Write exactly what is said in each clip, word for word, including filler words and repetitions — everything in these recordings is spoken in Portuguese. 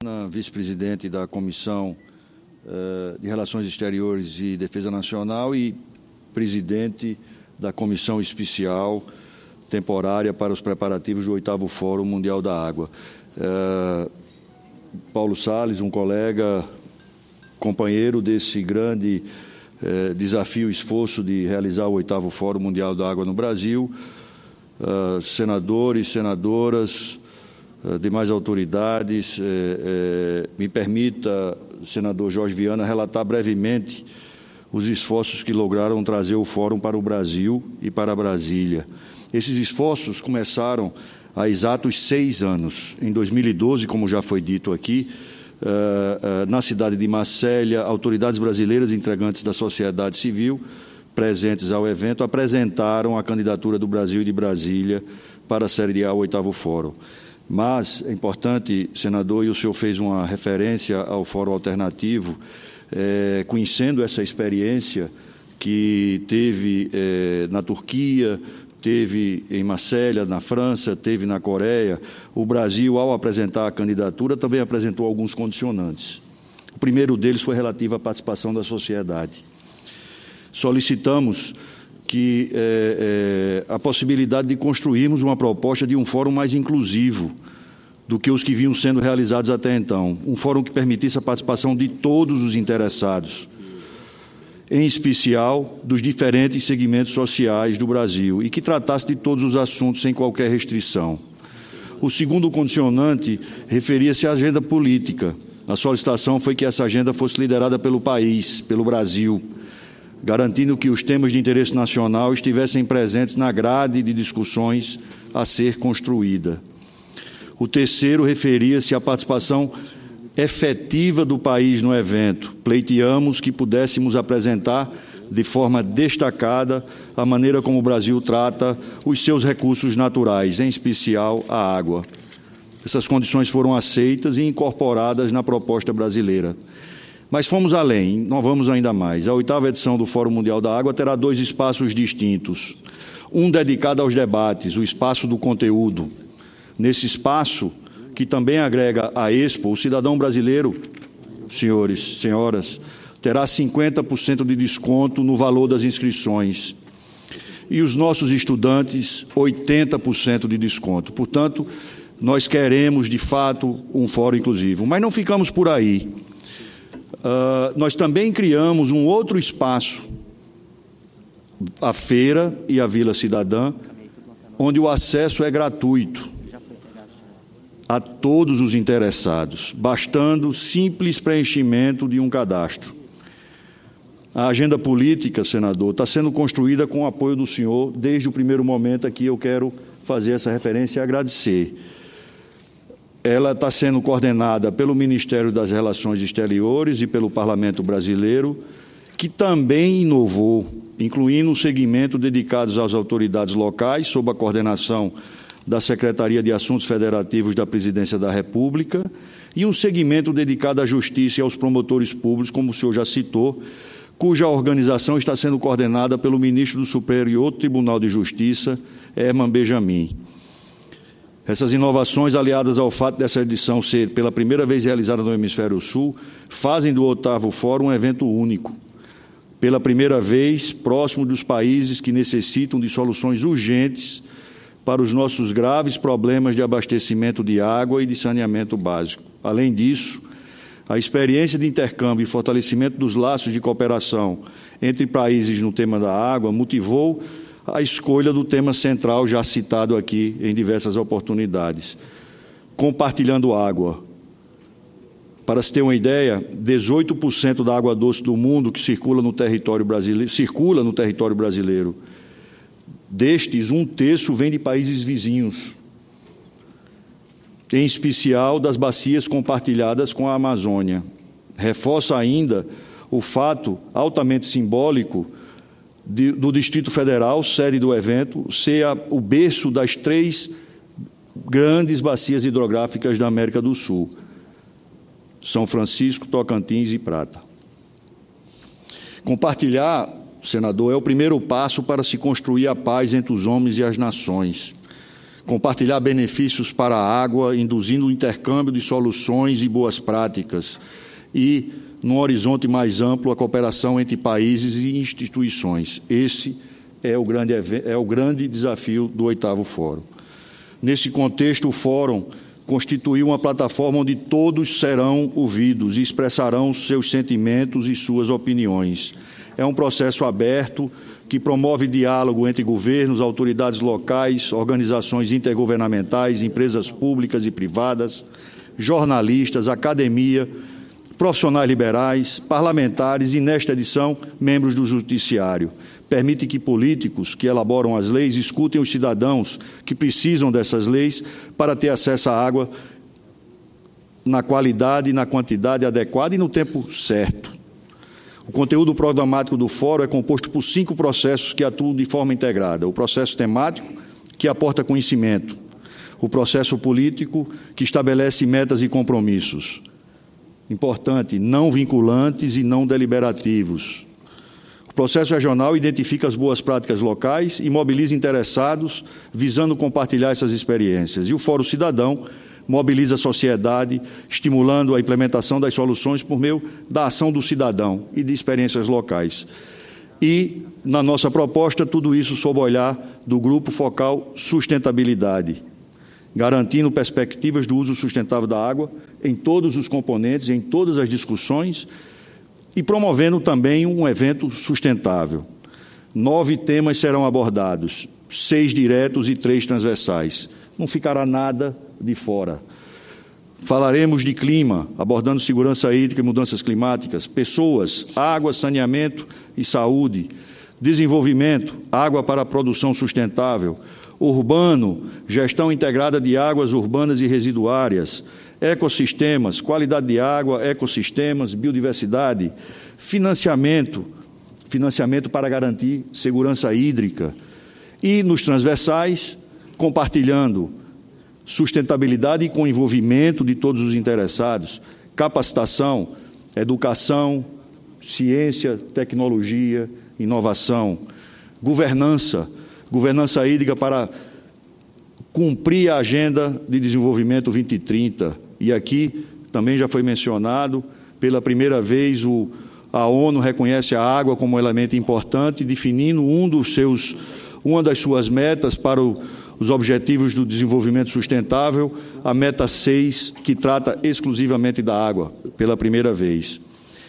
Vice-presidente da Comissão uh, de Relações Exteriores e Defesa Nacional e presidente da Comissão Especial Temporária para os Preparativos do oitavo Fórum Mundial da Água. Uh, Paulo Salles, um colega, companheiro desse grande uh, desafio, esforço de realizar o oitavo Fórum Mundial da Água no Brasil, uh, senadores, senadoras, demais autoridades, eh, eh, me permita, senador Jorge Viana, relatar brevemente os esforços que lograram trazer o Fórum para o Brasil e para Brasília. Esses esforços começaram há exatos seis anos. Em dois mil e doze, como já foi dito aqui, eh, eh, na cidade de Marcélia, autoridades brasileiras integrantes da sociedade civil presentes ao evento apresentaram a candidatura do Brasil e de Brasília para sediar o oitavo Fórum. Mas é importante, senador, e o senhor fez uma referência ao Fórum Alternativo, é, conhecendo essa experiência que teve é, na Turquia, teve em Marcélia, na França, teve na Coreia, o Brasil, ao apresentar a candidatura, também apresentou alguns condicionantes. O primeiro deles foi relativo à participação da sociedade. Solicitamos que é, é, a possibilidade de construirmos uma proposta de um fórum mais inclusivo do que os que vinham sendo realizados até então. Um fórum que permitisse a participação de todos os interessados, em especial dos diferentes segmentos sociais do Brasil, e que tratasse de todos os assuntos sem qualquer restrição. O segundo condicionante referia-se à agenda política. A solicitação foi que essa agenda fosse liderada pelo país, pelo Brasil, garantindo que os temas de interesse nacional estivessem presentes na grade de discussões a ser construída. O terceiro referia-se à participação efetiva do país no evento. Pleiteamos que pudéssemos apresentar de forma destacada a maneira como o Brasil trata os seus recursos naturais, em especial a água. Essas condições foram aceitas e incorporadas na proposta brasileira. Mas fomos além, não vamos ainda mais. A oitava edição do Fórum Mundial da Água terá dois espaços distintos. Um dedicado aos debates, o espaço do conteúdo. Nesse espaço, que também agrega a Expo, o cidadão brasileiro, senhores, senhoras, terá cinquenta por cento de desconto no valor das inscrições. E os nossos estudantes, oitenta por cento de desconto. Portanto, nós queremos, de fato, um fórum inclusivo. Mas não ficamos por aí. Uh, nós também criamos um outro espaço, a Feira e a Vila Cidadã, onde o acesso é gratuito a todos os interessados, bastando simples preenchimento de um cadastro. A agenda política, senador, está sendo construída com o apoio do senhor desde o primeiro momento. Aqui eu quero fazer essa referência e agradecer. Ela está sendo coordenada pelo Ministério das Relações Exteriores e pelo Parlamento Brasileiro, que também inovou, incluindo um segmento dedicado às autoridades locais, sob a coordenação da Secretaria de Assuntos Federativos da Presidência da República, e um segmento dedicado à Justiça e aos promotores públicos, como o senhor já citou, cuja organização está sendo coordenada pelo ministro do Superior Tribunal de Justiça, Herman Benjamin. Essas inovações, aliadas ao fato dessa edição ser pela primeira vez realizada no Hemisfério Sul, fazem do oitavo Fórum um evento único. Pela primeira vez, próximo dos países que necessitam de soluções urgentes para os nossos graves problemas de abastecimento de água e de saneamento básico. Além disso, a experiência de intercâmbio e fortalecimento dos laços de cooperação entre países no tema da água motivou a escolha do tema central já citado aqui em diversas oportunidades, compartilhando água. Para se ter uma ideia, dezoito por cento da água doce do mundo que circula no território brasileiro, circula no território brasileiro. Destes, um terço vem de países vizinhos, em especial das bacias compartilhadas com a Amazônia. Reforça ainda o fato altamente simbólico de, do Distrito Federal, sede do evento, ser a, o berço das três grandes bacias hidrográficas da América do Sul: São Francisco, Tocantins e Prata. Compartilhar, senador, é o primeiro passo para se construir a paz entre os homens e as nações. compartilhar benefícios para a água, induzindo o intercâmbio de soluções e boas práticas e, num horizonte mais amplo, a cooperação entre países e instituições. Esse é o grande, é o grande desafio do oitavo Fórum. Nesse contexto, o Fórum constituiu uma plataforma onde todos serão ouvidos e expressarão seus sentimentos e suas opiniões. É um processo aberto que promove diálogo entre governos, autoridades locais, organizações intergovernamentais, empresas públicas e privadas, jornalistas, academia, profissionais liberais, parlamentares e, nesta edição, membros do Judiciário. Permite que políticos que elaboram as leis escutem os cidadãos que precisam dessas leis para ter acesso à água na qualidade e na quantidade adequada e no tempo certo. O conteúdo programático do Fórum é composto por cinco processos que atuam de forma integrada. O processo temático, que aporta conhecimento. O processo político, que estabelece metas e compromissos. Importante, não vinculantes e não deliberativos. O processo regional identifica as boas práticas locais e mobiliza interessados, visando compartilhar essas experiências. E o Fórum Cidadão mobiliza a sociedade, estimulando a implementação das soluções por meio da ação do cidadão e de experiências locais. E, na nossa proposta, tudo isso sob o olhar do Grupo Focal Sustentabilidade, garantindo perspectivas do uso sustentável da água em todos os componentes, em todas as discussões, e promovendo também um evento sustentável. Nove temas serão abordados, seis diretos e três transversais. Não ficará nada de fora. Falaremos de clima, abordando segurança hídrica e mudanças climáticas, pessoas, água, saneamento e saúde, desenvolvimento, água para a produção sustentável, urbano, gestão integrada de águas urbanas e residuárias, ecossistemas, qualidade de água, ecossistemas, biodiversidade, financiamento, financiamento para garantir segurança hídrica e, nos transversais, compartilhando sustentabilidade com envolvimento de todos os interessados, capacitação, educação, ciência, tecnologia, inovação, governança, governança hídrica para cumprir a Agenda de Desenvolvimento vinte e trinta. E aqui também já foi mencionado, pela primeira vez o, a ONU reconhece a água como um elemento importante, definindo um dos seus, uma das suas metas para o os Objetivos do Desenvolvimento Sustentável, a meta seis, que trata exclusivamente da água, pela primeira vez.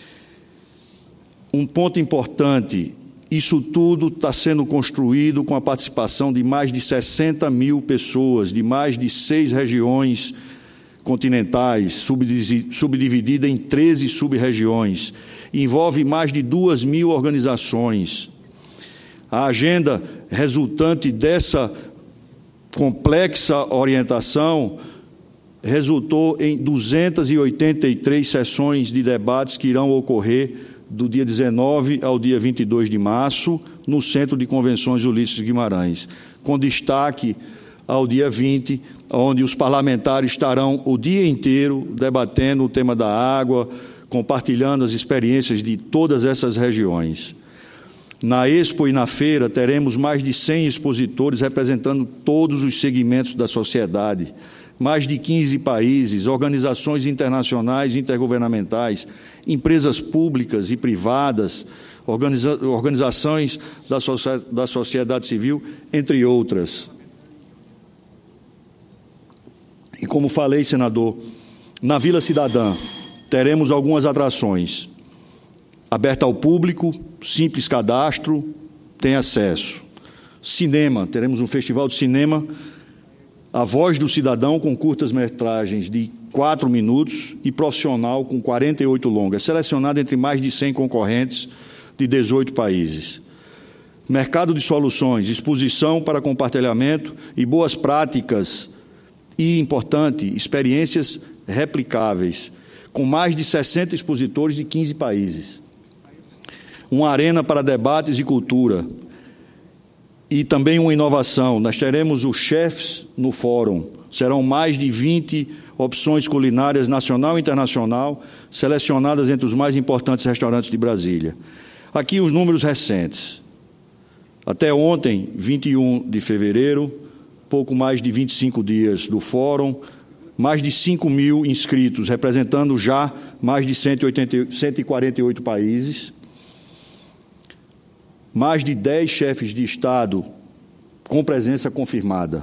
Um ponto importante, isso tudo está sendo construído com a participação de mais de sessenta mil pessoas, de mais de seis regiões continentais, subdividida em treze sub-regiões. Envolve mais de duas mil organizações. A agenda resultante dessa complexa orientação resultou em duzentas e oitenta e três sessões de debates que irão ocorrer do dia dezenove ao dia vinte e dois de março, no Centro de Convenções Ulisses Guimarães, com destaque ao dia vinte, onde os parlamentares estarão o dia inteiro debatendo o tema da água, compartilhando as experiências de todas essas regiões. Na Expo e na feira teremos mais de cem expositores representando todos os segmentos da sociedade, mais de quinze países, organizações internacionais e intergovernamentais, empresas públicas e privadas, organiza organizações da, so da sociedade civil, entre outras. E como falei, senador, na Vila Cidadã teremos algumas atrações. Aberta ao público, simples cadastro, tem acesso. Cinema, teremos um festival de cinema, A Voz do Cidadão, com curtas-metragens de quatro minutos e profissional com quarenta e oito longas, selecionado entre mais de cem concorrentes de dezoito países. Mercado de soluções, exposição para compartilhamento e boas práticas e, importante, experiências replicáveis, com mais de sessenta expositores de quinze países. Uma arena para debates e cultura. E também uma inovação. Nós teremos os chefs no fórum. Serão mais de vinte opções culinárias nacional e internacional, selecionadas entre os mais importantes restaurantes de Brasília. Aqui os números recentes. Até ontem, vinte e um de fevereiro, pouco mais de vinte e cinco dias do Fórum, mais de cinco mil inscritos, representando já mais de cento e quarenta e oito países, mais de dez chefes de Estado com presença confirmada.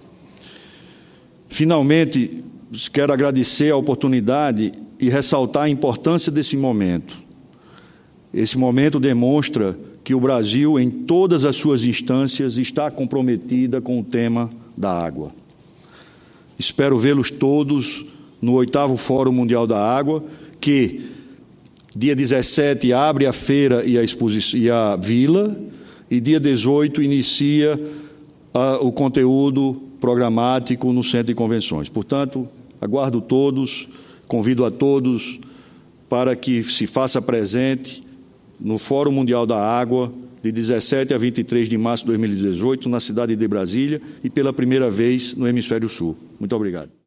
Finalmente, quero agradecer a oportunidade e ressaltar a importância desse momento. Esse momento demonstra que o Brasil, em todas as suas instâncias, está comprometida com o tema da água. Espero vê-los todos no oitavo Fórum Mundial da Água, que, dia dezessete, abre a feira e a, exposição, e a vila, e dia dezoito inicia a, o conteúdo programático no Centro de Convenções. Portanto, aguardo todos, convido a todos para que se faça presente no Fórum Mundial da Água, de dezessete a vinte e três de março de dois mil e dezoito, na cidade de Brasília e pela primeira vez no Hemisfério Sul. Muito obrigado.